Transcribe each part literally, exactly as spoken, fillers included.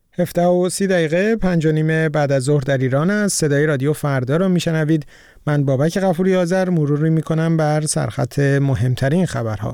هفده و سی دقیقه پنج و نیم بعد از ظهر در ایران است. صدای رادیو فردا را میشنوید. من بابک غفوری آذر مروری میکنم بر سرخط مهمترین خبرها.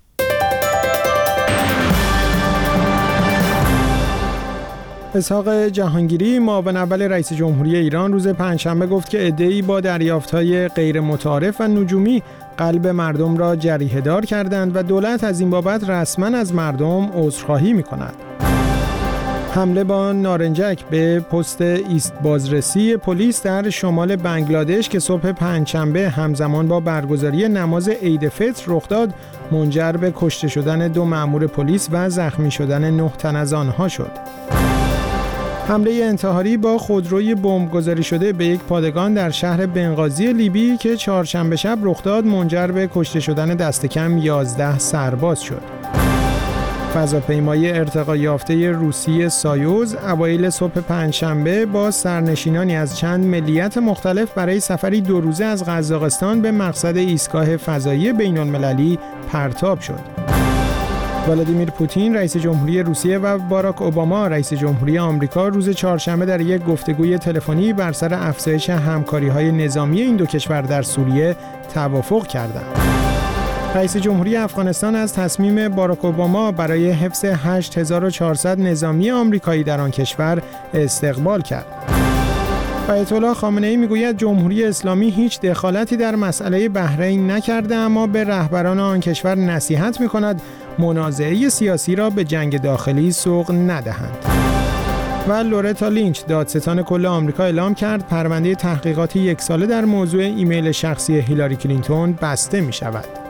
اسحاق جهانگیری معاون اول رئیس جمهوری ایران روز پنجشنبه گفت که عده‌ای با دریافت‌های غیر متعارف و نجومی قلب مردم را جریحه‌دار کردند و دولت از این بابت رسما از مردم عذرخواهی می‌کند. حمله با نارنجک به پست ایست بازرسی پلیس در شمال بنگلادش که صبح پنجشنبه همزمان با برگزاری نماز عید فطر رخ داد، منجر به کشته شدن دو مأمور پلیس و زخمی شدن نه تن از آنها شد. حمله انتحاری با خودروی بمبگذاری شده به یک پادگان در شهر بنغازی لیبی که چهارشنبه شب رخ داد، منجر به کشته شدن دست کم یازده سرباز شد. فضاپیمای ارتقا یافته روسی سایوز اوایل صبح پنجشنبه با سرنشینانی از چند ملیت مختلف برای سفری دو روزه از قزاقستان به مقصد ایستگاه فضایی بین‌المللی پرتاب شد. ولادیمیر پوتین رئیس جمهوری روسیه و باراک اوباما رئیس جمهوری آمریکا روز چهارشنبه در یک گفتگوی تلفنی بر سر افزایش همکاری‌های نظامی این دو کشور در سوریه توافق کردند. رئیس جمهوری افغانستان از تصمیم باراک اوباما برای حفظ هشت هزار و چهارصد نظامی آمریکایی در آن کشور استقبال کرد. آیت الله خامنه‌ای میگوید جمهوری اسلامی هیچ دخالتی در مسئله بحرین نکرده، اما به رهبران آن کشور نصیحت می‌کند منازعه سیاسی را به جنگ داخلی سوق ندهند. و لورتا لینچ دادستان کل آمریکا اعلام کرد پرونده تحقیقاتی یک ساله در موضوع ایمیل شخصی هیلاری کلینتون بسته می‌شود.